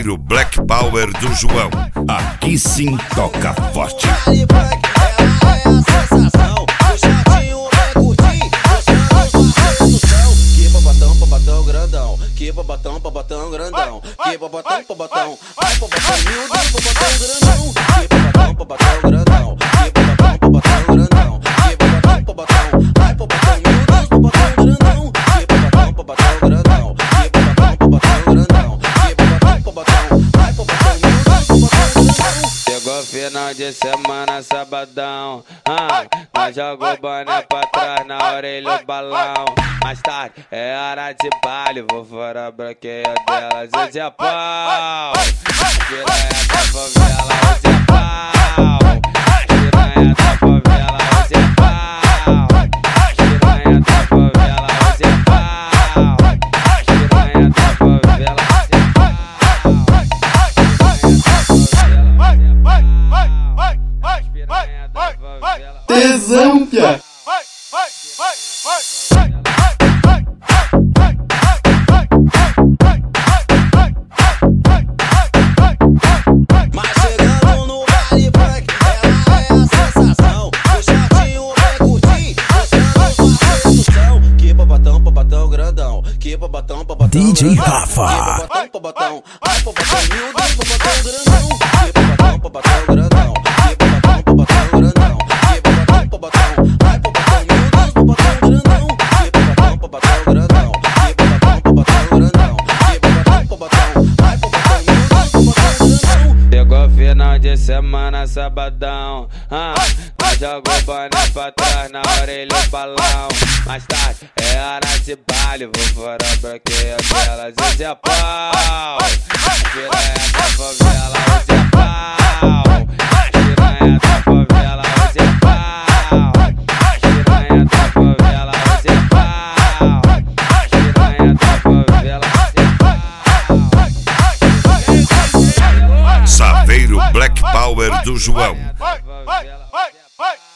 Saveiro Black Power do João. Aqui sim toca forte. Que babatão, babatão grandão. Que babatão, babatão. Ai, babatão, meu Deus, babatão grandão. Que babatão, babatão grandão. Que babatão, babatão grandão. Que babatão, babatão. Ai, babatão, meu Deus, babatão grandão. Que babatão, babatão grandão. Que babatão, babatão grandão. Que babatão, babatão. Ai, babatão, meu Deus, babatão grandão. Chegou final de semana, sabadão. Nós joga o boné pra trás, na orelha o balão. Mais tarde é hora de baile, vou fora a branqueia delas, hoje é pau. Piranha da favela, hoje é pau. Piranha da favela, hoje é pau. Piranha da favela, hoje é pau. Piranha da favela, hoje é pau. Piranha da favela. Tesão, pia. Mas chegando no baile funk, ela é a sensação. O chatinho vai curtir, você não faz do chão. Que babatão, babatão grandão. Que babatão, babatão DJ grandão. Rafa. Que babatão, babatão. Ai, babatão, meu Deus, babatão grandão. Que babatão, babatão grandão. Que babatão, babatão grandão. Que babatão, babatão. Ai, babatão, meu Deus, babatão grandão. Que babatão, babatão grandão. Que babatão, babatão grandão. Que babatão, babatão. Ai, babatão, meu Deus, babatão grandão. Chegou final de semana, sabadão. Nós joga o boné pra trás, na orelha o balão. Mais tarde é hora de baile, vou fora a branqueia delas, hoje é pau. Piranha da favela, hoje é pau. Piranha da favela, hoje é pau. Piranha da favela, hoje é pau. Piranha da favela, hoje é pau. Saveiro Black Power do João. Piranha da favela, hoje é pau.